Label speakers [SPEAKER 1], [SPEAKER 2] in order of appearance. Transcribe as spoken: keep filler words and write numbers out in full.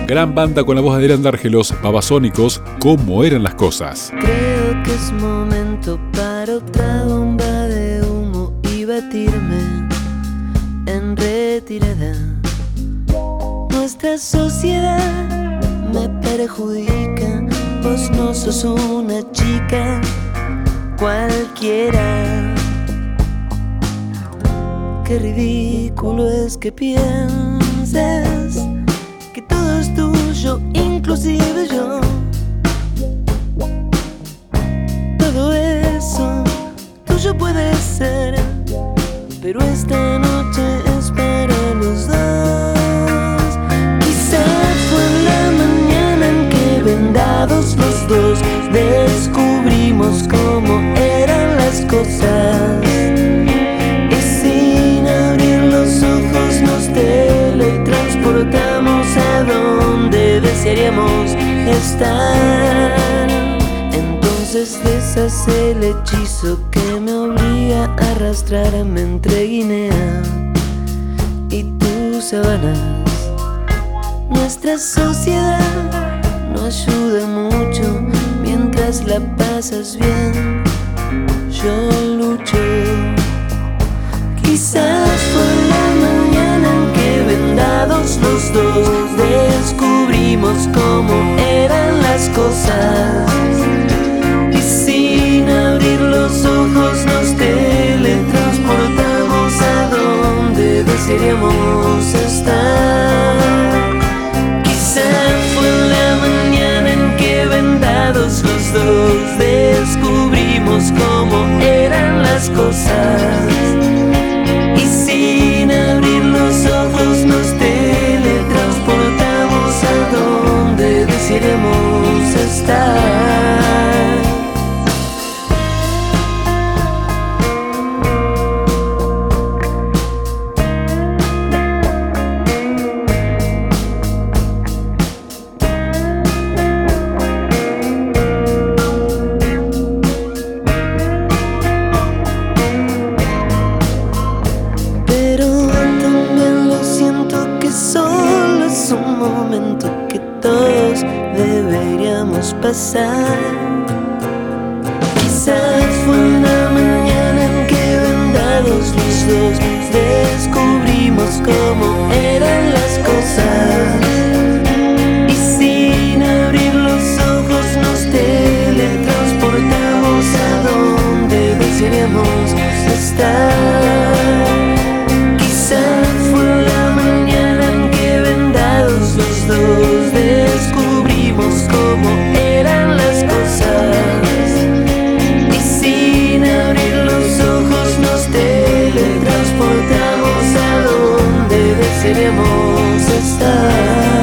[SPEAKER 1] gran banda con la voz de Adrián Dárgelos, Babasónicos, ¿Cómo eran las cosas?
[SPEAKER 2] Creo que es momento para otra bomba de humo y batirme en retirada. Nuestra sociedad me perjudica, vos no sos una chica cualquiera. Qué ridículo es que pienses que todo es tuyo, inclusive yo. Todo eso tuyo puede ser, pero esta noche es para los dos. Quizás fue en la mañana en que vendados los dos descubrimos cómo eran las cosas, y sin abrir los ojos nos teletransportamos a donde desearíamos estar. Entonces deshace el hechizo que me obliga a arrastrarme entre Guinea y tus sabanas. Nuestra sociedad no ayuda mucho mientras la pasas bien. Yo lucho. Quizás fue la mañana en que vendados los dos descubrimos cómo eran las cosas, y sin abrir los ojos nos teletransportamos a donde desearíamos estar. Quizás fue la mañana en que vendados los dos descubrimos cómo eran las cosas, y sin abrir los ojos nos teletransportamos a donde desearíamos estar. Pasar. Quizás fue una mañana en que vendados los dos descubrimos cómo eran las cosas, y sin abrir los ojos nos teletransportamos a donde desearíamos estar. Quizás fue la mañana en que vendados los dos descubrimos cómo eran las cosas, y sin abrir los ojos nos teletransportamos a donde desearíamos estar.